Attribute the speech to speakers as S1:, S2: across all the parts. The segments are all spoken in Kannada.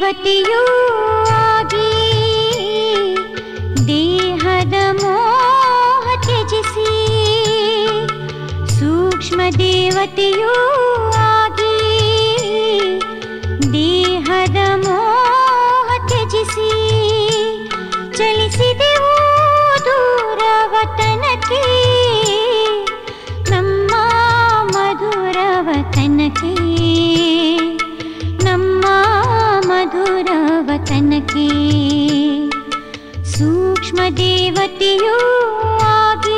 S1: ದೇವತೆಯೂ ಆಗಿ ದೇಹದ ಮೋಹ ತ್ಯಜಿಸಿ ಸೂಕ್ಷ್ಮ ದೇವತೆಯೂ ಆಗಿ ದೇಹದ ಮೋಹ ತ್ಯಜಿಸಿ ಚಲಿಸಿದೆವು ದೂರವತನಕ್ಕೆ ನಮ್ಮ ಮಧುರವತನಕ್ಕೆ ನಮ್ಮ ಮಧುರವತನಕ್ಕೆ ಸೂಕ್ಷ್ಮ ದೇವತೆಯೂ ಆಗಿ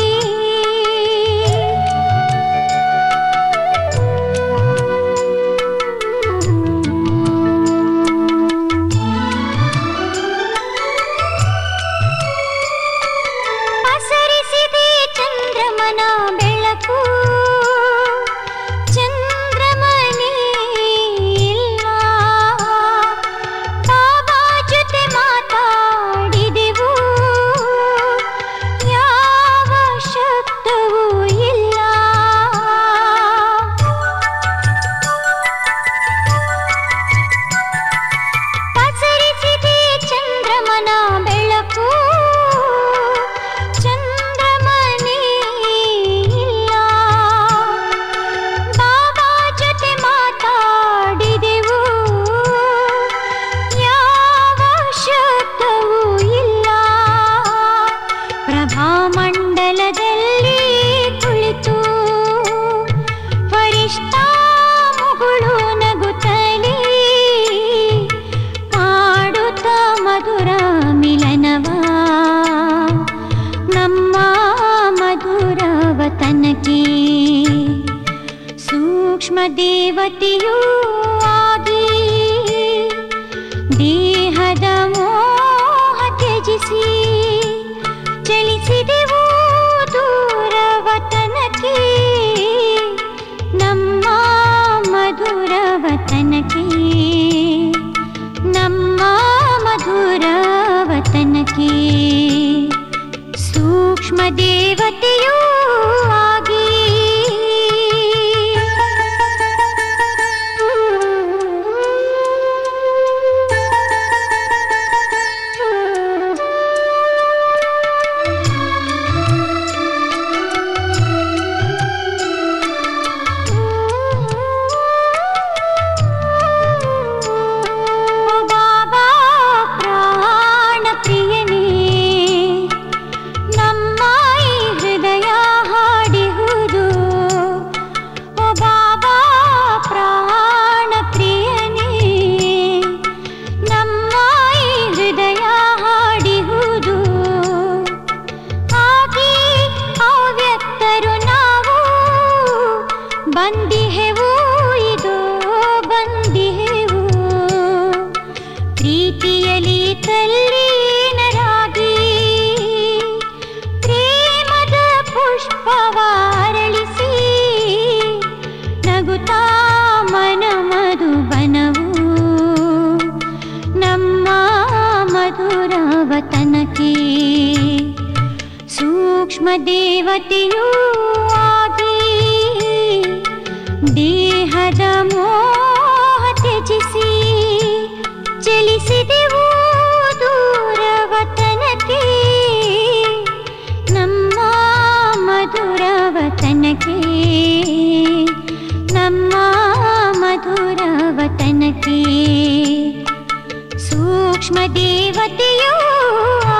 S1: ಪಸರಿಸಿದೆ ಚಂದ್ರಮನ ಬೆಳಕು ಚಂದ್ರಮನೇ ಇಲ್ಲ ಬಾಬಾ ಜೊತೆ ಮಾತಾಡಿದೆವು ಯಾವ ಶಬ್ದವೂ ಇಲ್ಲ ಪಸರಿಸಿದೆ ಚಂದ್ರಮನ ಬೆಳಕು ಚಂದ್ರಮನೇ ಇಲ್ಲ ಬಾಬಾ ಜೊತೆ ಮಾತಾಡಿದೆವು ಯಾವ ಶಬ್ದವೂ ಇಲ್ಲ ಪ್ರಭಾಮಂಡಲದಲ್ಲಿ ಕುಳಿತು ಫರಿಷ್ಠಾ ಮುಗುಳು ನಗುತ್ತಲೇ ಮಾಡುತ್ತ ಮಧುರ ಮಿಲನವಾ ನಮ್ಮ ಮಧುರವತನಕ್ಕೆ ಸೂಕ್ಷ್ಮ ದೇವತೆಯೂ ಆಗಿ ದೇಹದ ಮೋಹ ತ್ಯಜಿಸಿ ಚಲಿಸಿದೆವು ದೂರವತನಕ್ಕೆ ನಮ್ಮ ಮಧುರವತನಕ್ಕೆ ನಮ್ಮ ಮಧುರವತನಕ್ಕೆ ಸೂಕ್ಷ್ಮ ದೇವತೆಯೂ ಆಗಿ ಬಾಬಾ ಪ್ರಾಣ ಪ್ರಿಯನೇ ನಮ್ಮ ಈ ಹೃದಯ ಹಾಡಿಹುದು ಓ ಬಾಬಾ ಪ್ರಾಣ ಪ್ರಿಯನೇ ನಮ್ಮ ಈ ಹೃದಯ ಹಾಡಿಹುದು ಆಗಿ ಅವ್ಯಕ್ತರು ನಾವು ಬಂದಿಹೆವು ಇದು ಬಂದಿಹೆವು ಪ್ರೀತಿಯಲಿ ತಲ್ಲೀನರಾಗಿ ಪ್ರೇಮದ ಪುಷ್ಪವಾರಳಿಸಿ ನಗುತ್ತಾ ಮನ ಮಧುಬನವು ನಮ್ಮ ಮಧುರವತನಕ್ಕೆ ಸೂಕ್ಷ್ಮ ದೇವತೆಯೂ ಆಗಿ ದೇಹದ ಮೋಹ ತ್ಯಜಿಸಿ ಚಲಿಸಿದೆವು ದೂರವತನಕ್ಕೆ ನಮ್ಮ ಮಧುರವತನಕ್ಕೆ ನಮ್ಮ ಮಧುರವತನಕ್ಕೆ ಸೂಕ್ಷ್ಮ ದೇವತೆಯೂ